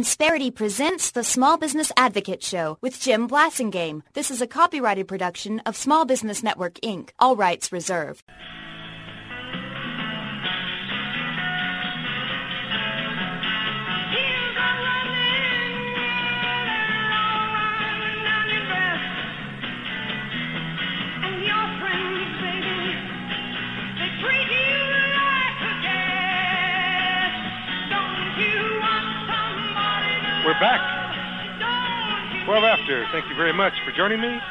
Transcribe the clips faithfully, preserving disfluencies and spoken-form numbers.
Insperity presents the Small Business Advocate Show with Jim Blasingame. This is a copyrighted production of Small Business Network, Incorporated. All rights reserved. We're back. twelve after. Thank you very much for joining me.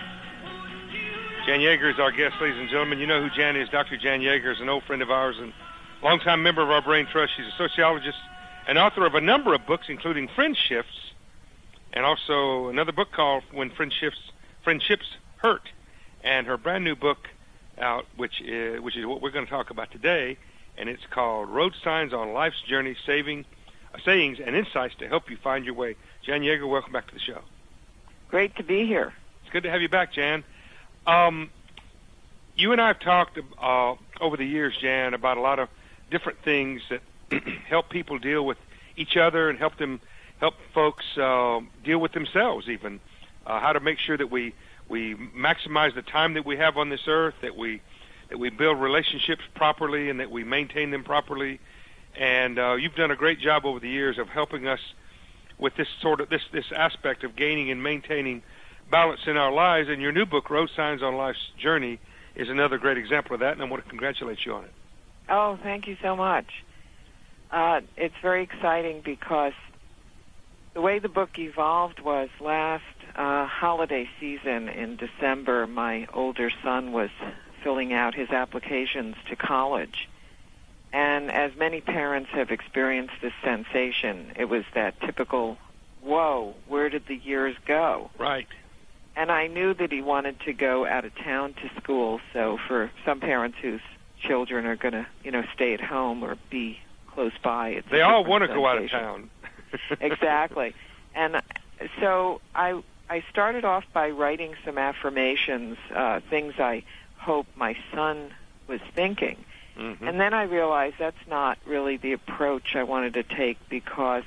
Jan Yeager is our guest, ladies and gentlemen. You know who Jan is. Doctor Jan Yeager is an old friend of ours and longtime member of our Brain Trust. She's a sociologist and author of a number of books, including Friendships, and also another book called When Friendships Friendships Hurt, and her brand new book out, which is, which is what we're going to talk about today, and it's called Road Signs on Life's Journey, Saving Sayings and Insights to Help You Find Your Way. Jan Yeager, welcome back to the show. Great to be here. It's good to have you back, Jan. Um, you and I have talked uh, over the years, Jan, about a lot of different things that help people deal with each other and help them help folks uh, deal with themselves even. Uh, how to make sure that we we maximize the time that we have on this earth, that we that we build relationships properly, and that we maintain them properly. And uh, you've done a great job over the years of helping us with this sort of this this aspect of gaining and maintaining balance in our lives. And your new book, Road Signs on Life's Journey, is another great example of that, and I want to congratulate you on it. Oh, thank you so much. Uh, it's very exciting because the way the book evolved was last uh, holiday season in December, my older son was filling out his applications to college. And as many parents have experienced this sensation, it was that typical, whoa, where did the years go? Right. And I knew that he wanted to go out of town to school, so for some parents whose children are going to, you know, stay at home or be close by, it's They all want to go out of town. Exactly. And so I I started off by writing some affirmations, uh, things I hope my son was thinking. Mm-hmm. And then I realized that's not really the approach I wanted to take, because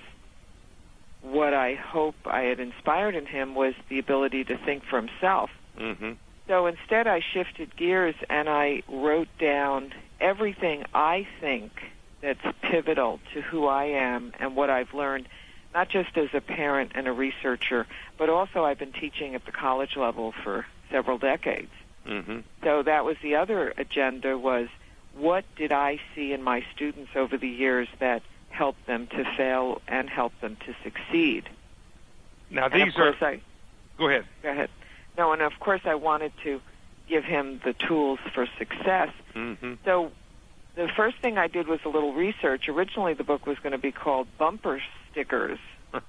what I hope I had inspired in him was the ability to think for himself. Mm-hmm. So instead I shifted gears and I wrote down everything I think that's pivotal to who I am and what I've learned, not just as a parent and a researcher, but also I've been teaching at the college level for several decades. Mm-hmm. So that was the other agenda, was what did I see in my students over the years that helped them to fail and helped them to succeed? Now, and these of course are... I, Go ahead. Go ahead. No, and of course I wanted to give him the tools for success. Mm-hmm. So the first thing I did was a little research. Originally the book was going to be called Bumper Stickers.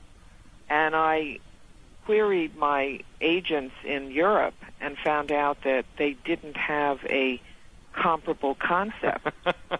And I queried my agents in Europe and found out that they didn't have a comparable concept.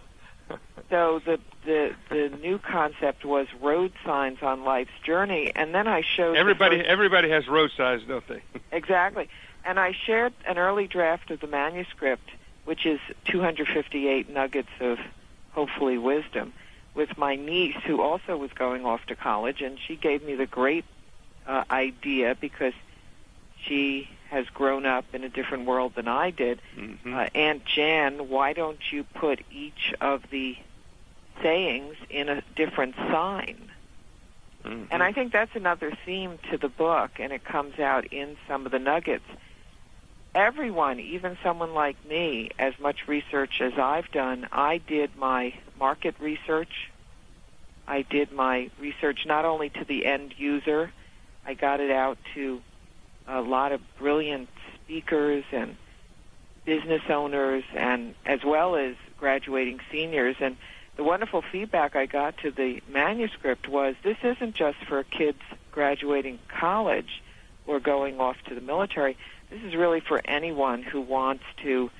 So the, the the new concept was road signs on life's journey, and then I showed everybody. first, everybody has road signs, don't they? Exactly, and I shared an early draft of the manuscript, which is two hundred fifty-eight nuggets of hopefully wisdom, with my niece, who also was going off to college, and she gave me the great uh, idea, because she has grown up in a different world than I did. Mm-hmm. Uh, Aunt Jan, why don't you put each of the sayings in a different sign? Mm-hmm. And I think that's another theme to the book, and it comes out in some of the nuggets. Everyone, even someone like me, as much research as I've done, I did my market research. I did my research not only to the end user, I got it out to a lot of brilliant speakers and business owners, and as well as graduating seniors. And the wonderful feedback I got to the manuscript was, this isn't just for kids graduating college or going off to the military. This is really for anyone who wants to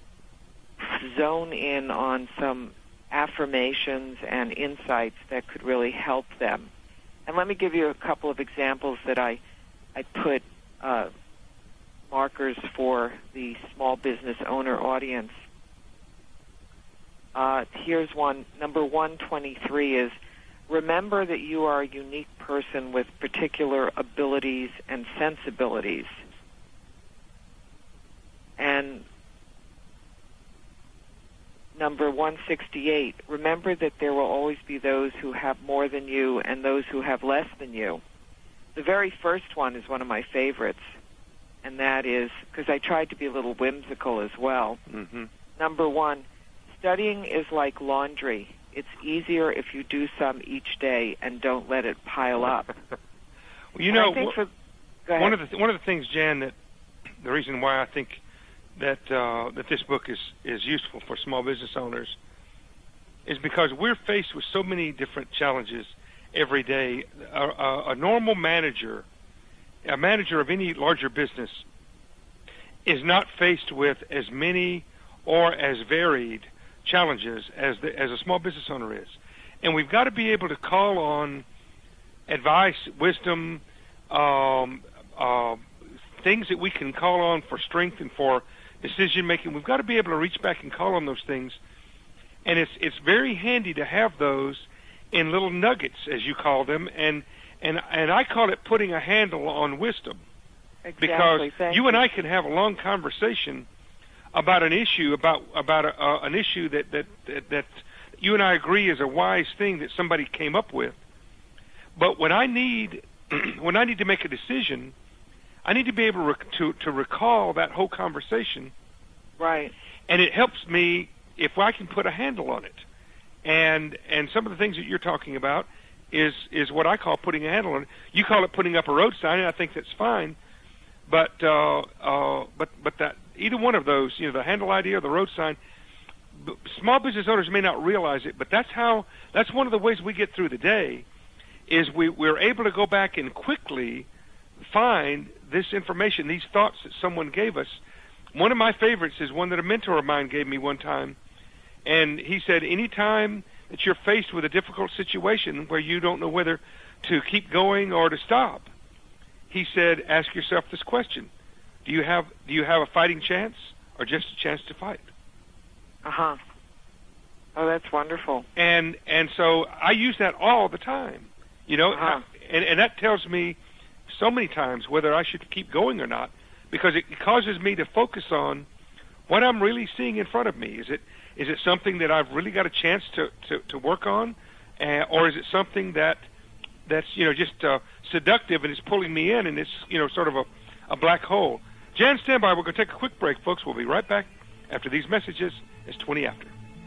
zone in on some affirmations and insights that could really help them. And let me give you a couple of examples that I, I put uh, markers for the small business owner audience. Uh, here's one. Number one twenty-three is, remember that you are a unique person with particular abilities and sensibilities. And number one sixty-eight, remember that there will always be those who have more than you and those who have less than you. The very first one is one of my favorites, and that is, because I tried to be a little whimsical as well. Mm-hmm. Number one, studying is like laundry. It's easier if you do some each day and don't let it pile up. Well, you know, for, one of the one of the things, Jan, that the reason why I think that uh, that this book is is useful for small business owners is because we're faced with so many different challenges every day. A, a, a normal manager, a manager of any larger business, is not faced with as many or as varied challenges as the, as a small business owner is. And we've got to be able to call on advice, wisdom, um, uh, things that we can call on for strength and for decision making. We've got to be able to reach back and call on those things. And it's it's very handy to have those in little nuggets, as you call them, and and and I call it putting a handle on wisdom. Exactly. Because Thank you you and I can have a long conversation about an issue, about about a, uh, an issue that, that that that you and I agree is a wise thing that somebody came up with. But when I need when I need to make a decision, I need to be able to rec- to, to recall that whole conversation. Right. And it helps me if I can put a handle on it. And and some of the things that you're talking about is is what I call putting a handle on it. You call it putting up a road sign, and I think that's fine. But uh, uh, but but that either one of those, you know, the handle idea or the road sign, b- small business owners may not realize it, but that's how that's one of the ways we get through the day. Is we we're able to go back and quickly find this information, these thoughts that someone gave us. One of my favorites is one that a mentor of mine gave me one time, and he said, anytime that you're faced with a difficult situation where you don't know whether to keep going or to stop, he said, ask yourself this question: Do you have do you have a fighting chance or just a chance to fight? Uh huh. Oh, that's wonderful. And and so I use that all the time, you know, Uh-huh. and and that tells me so many times whether I should keep going or not, because it causes me to focus on what I'm really seeing in front of me. Is it is it something that I've really got a chance to to, to work on, uh, or is it something that that's you know just uh, seductive and it's pulling me in and it's you know sort of a, a black hole? Jan, stand by. We're going to take a quick break, folks. We'll be right back after these messages. It's twenty after.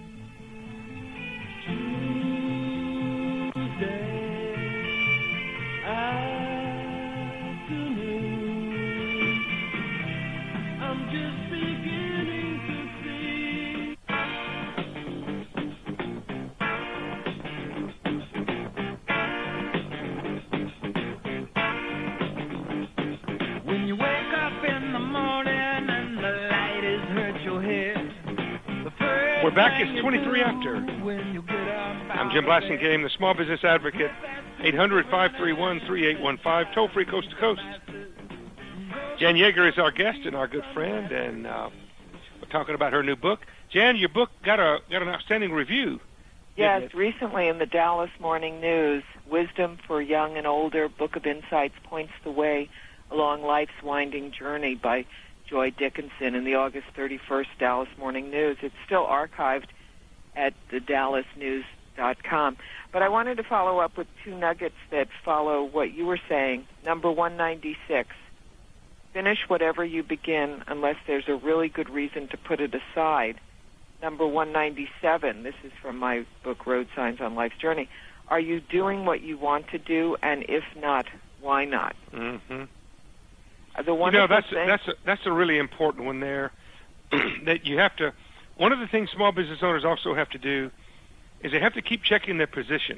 We're back. It's twenty-three after. I'm Jim Blasingame, the Small Business Advocate. eight hundred, five three one, three eight one five, toll free coast to coast. Jan Yeager is our guest and our good friend, and uh, we're talking about her new book. Jan, your book got a got an outstanding review. Yes, recently in the Dallas Morning News, Wisdom for Young and Older, Book of Insights points the way along life's winding journey by Joy Dickinson in the August thirty-first Dallas Morning News. It's still archived at the dallas news dot com. But I wanted to follow up with two nuggets that follow what you were saying. Number one ninety-six, finish whatever you begin unless there's a really good reason to put it aside. Number one ninety-seven, this is from my book, Road Signs on Life's Journey, are you doing what you want to do, and if not, why not? Mm-hmm. The you know, that's thing, a, that's a, that's a really important one there. That you have to. One of the things small business owners also have to do is they have to keep checking their position,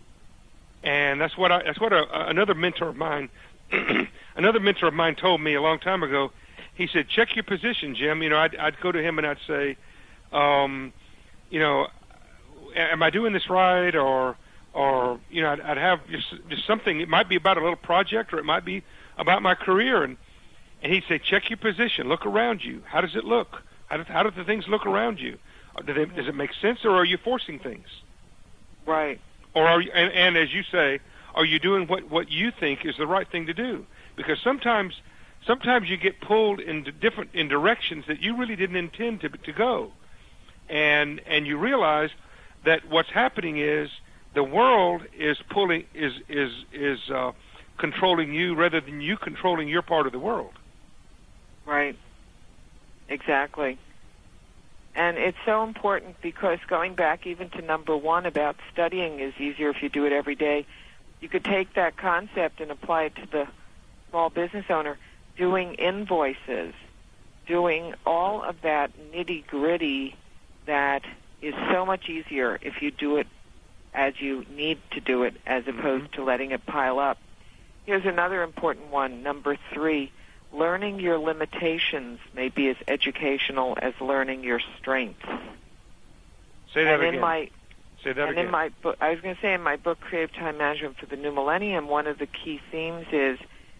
and that's what I, that's what a, another mentor of mine, another mentor of mine told me a long time ago. He said, "Check your position, Jim." You know, I'd, I'd go to him and I'd say, um, "You know, am I doing this right?" Or, or you know, I'd, I'd have just just something. It might be about a little project, or it might be about my career, and and he'd say, check your position, look around you. How does it look? How do, how do the things look around you? Do they, does it make sense, or are you forcing things? Right. Or are you, and, and as you say, are you doing what, what you think is the right thing to do? Because sometimes sometimes you get pulled into different in directions that you really didn't intend to to go, and and you realize that what's happening is the world is pulling is is is uh, controlling you rather than you controlling your part of the world. Right. Exactly. And it's so important because going back even to number one about studying is easier if you do it every day. You could take that concept and apply it to the small business owner, doing invoices, doing all of that nitty-gritty that is so much easier if you do it as you need to do it as opposed mm-hmm. to letting it pile up. Here's another important one, number three. Learning your limitations may be as educational as learning your strengths. Say that and again. In my, Say that and again. in my book, I was going to say in my book, Creative Time Management for the New Millennium, one of the key themes is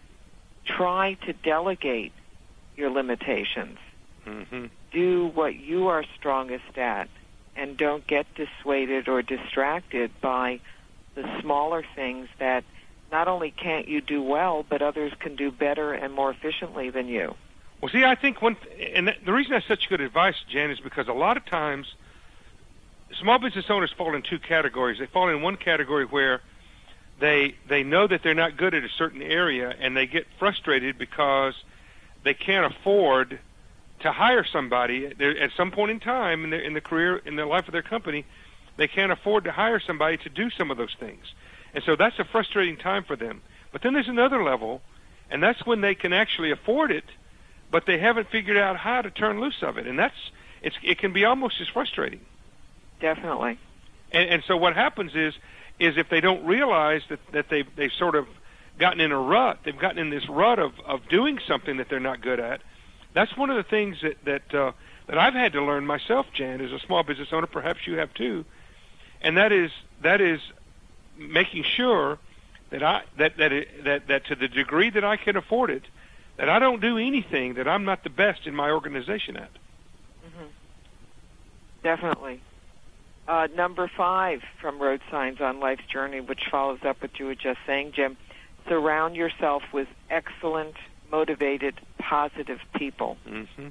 try to delegate your limitations. Mm-hmm. Do what you are strongest at, and don't get dissuaded or distracted by the smaller things that not only can't you do well, but others can do better and more efficiently than you. Well, see, I think one, and that, the reason that's such good advice, Jan, is because a lot of times small business owners fall in two categories. They fall in one category where they they know that they're not good at a certain area, and they get frustrated because they can't afford to hire somebody. They're, at some point in time in their in the career in the life of their company, they can't afford to hire somebody to do some of those things. And so that's a frustrating time for them. But then there's another level, and that's when they can actually afford it, but they haven't figured out how to turn loose of it. And that's it's it can be almost as frustrating. Definitely. And, and so what happens is is if they don't realize that, that they've, they've sort of gotten in a rut, they've gotten in this rut of, of doing something that they're not good at, that's one of the things that, that, uh, that I've had to learn myself, Jan, as a small business owner, perhaps you have too, and that is that is making sure that I that that, it, that that to the degree that I can afford it, that I don't do anything that I'm not the best in my organization at. Mm-hmm. Definitely. Uh, number five from Road Signs on Life's Journey, which follows up what you were just saying, Jim, surround yourself with excellent, motivated, positive people. Mm-hmm.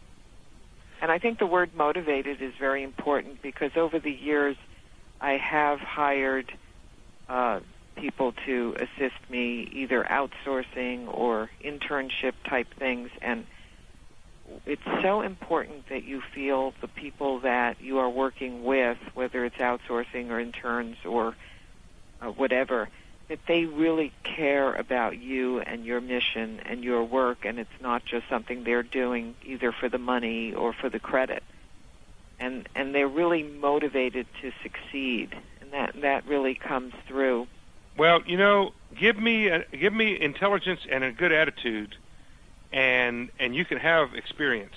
And I think the word motivated is very important because over the years I have hired uh, people to assist me, either outsourcing or internship type things, and it's so important that you feel the people that you are working with, whether it's outsourcing or interns or uh, whatever, that they really care about you and your mission and your work, and it's not just something they're doing either for the money or for the credit. And and they're really motivated to succeed, and that that really comes through. Well, you know, give me a, give me intelligence and a good attitude, and and you can have experience.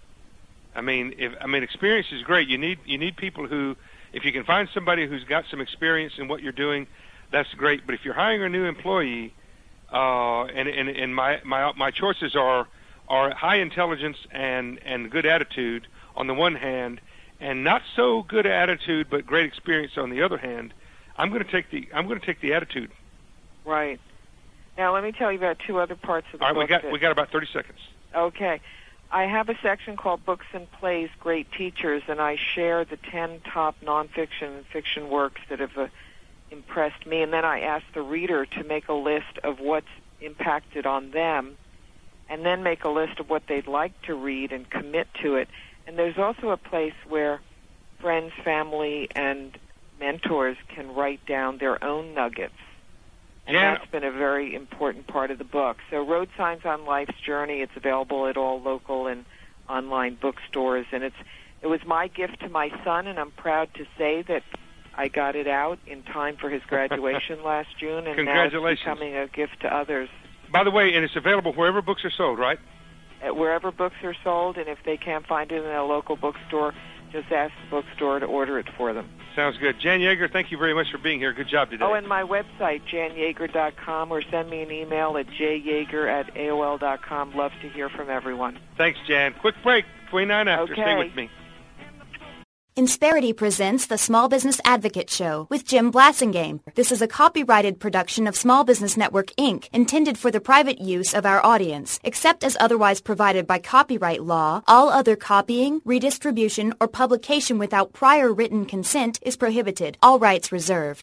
I mean, if I mean experience is great. You need you need people who, if you can find somebody who's got some experience in what you're doing, that's great. But if you're hiring a new employee, uh, and and and my my my choices are are high intelligence and and good attitude on the one hand, and not so good attitude but great experience on the other hand, I'm going to take the I'm going to take the attitude. Right. Now let me tell you about two other parts of the All right, book. we got that, we got about thirty seconds. Okay. I have a section called Books and Plays, Great Teachers, and I share the ten top nonfiction and fiction works that have uh, impressed me, and then I ask the reader to make a list of what's impacted on them, and then make a list of what they'd like to read and commit to it. And there's also a place where friends, family, and mentors can write down their own nuggets. And yeah. that's been a very important part of the book. So Road Signs on Life's Journey, it's available at all local and online bookstores. And it's it was my gift to my son, and I'm proud to say that I got it out in time for his graduation last June, and now it's becoming a gift to others. By the way, and it's available wherever books are sold, right? At wherever books are sold, and if they can't find it in a local bookstore, just ask the bookstore to order it for them. Sounds good. Jan Yeager, thank you very much for being here. Good job today. Oh, and my website, jan yeager dot com, or send me an email at j yeager at a o l dot com. Love to hear from everyone. Thanks, Jan. Quick break. twenty-nine after. Okay. Stay with me. Insperity presents the Small Business Advocate Show with Jim Blasingame. This is a copyrighted production of Small Business Network, Incorporated, intended for the private use of our audience. Except as otherwise provided by copyright law, all other copying, redistribution, or publication without prior written consent is prohibited. All rights reserved.